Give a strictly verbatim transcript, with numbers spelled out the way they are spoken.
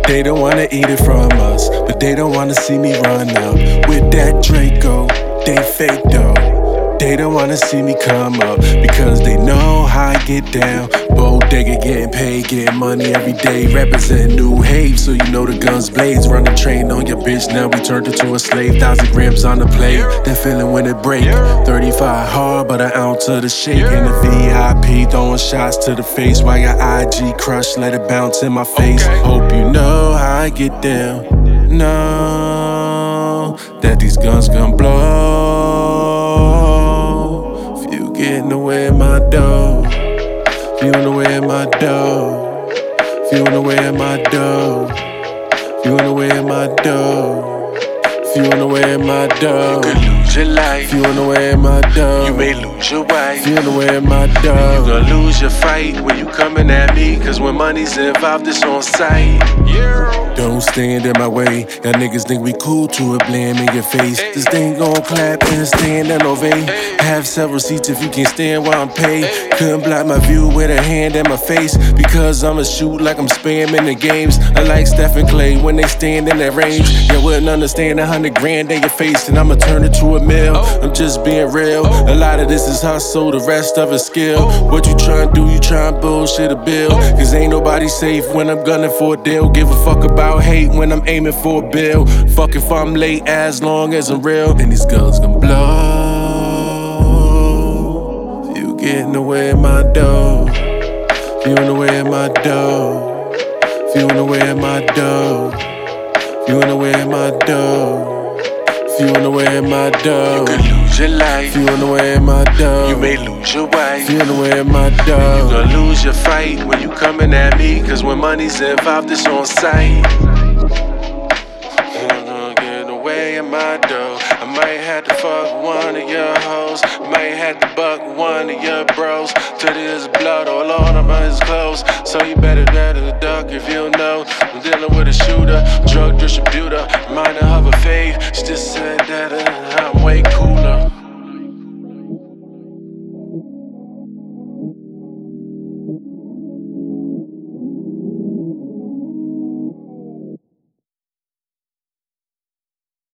They don't wanna eat it from us, but they don't wanna see me run up with that Draco. They fake though. They don't wanna see me come up because they know how I get down. Bodega getting paid, getting money every day. Represent New Haven, so you know the guns blades. Run the train on your bitch, now we turned her to a slave. Thousand grams on the plate, that feeling when it break. thirty-five hard, but an ounce to the shake. In the V I P, throwing shots to the face. While your I G crush, let it bounce in my face. Hope you know how I get down. Know that these guns gon' blow. Few getting away in my dough. Few in the way in my dough. Few in the way in my dough. Few in the way in my dough. Few in the way in my dough. You could lose your life. Few in the way in my dough. You may lose your wife. Few in the way in my You dough. gonna lose your fight when you coming at me. Cause when money's involved, it's on sight. Don't stand in my way. Y'all niggas think we cool to it, blame in your face. This thing gon' clap and stand and ovate. Have several seats if you can't stand while I'm paid. Couldn't block my view with a hand in my face. Because I'ma shoot like I'm spamming the games. I like Stephen Clay when they stand in that range. You wouldn't understand a hundred grand in your face, and I'ma turn it to a mill. I'm just being real. A lot of this is hustle, the rest of it's skill. What you tryna do, you tryna bullshit a bill. Cause ain't nobody safe when I'm gunning for a deal. Give a fuck about hate when I'm aiming for a bill. Fuck if I'm late as long as I'm real. And these guns gon' blow. You getting away in my dough. You in the way in my dough. You in the way in my dough. You in the way in my dough. You in the way in my dough. You could lose your life. You in the way in my dough. You may lose your wife. You in the way in my You dough. gonna lose your fight when you coming at me. Cause when money's involved, it's on sight. You gonna get away in my dough. I might have to fuck one of your hoes. Might have to buck one of your bros. Till there's blood all on his clothes. So you better better duck if you know. I'm dealing with a shooter, drug distributor, minor of a fave. She just said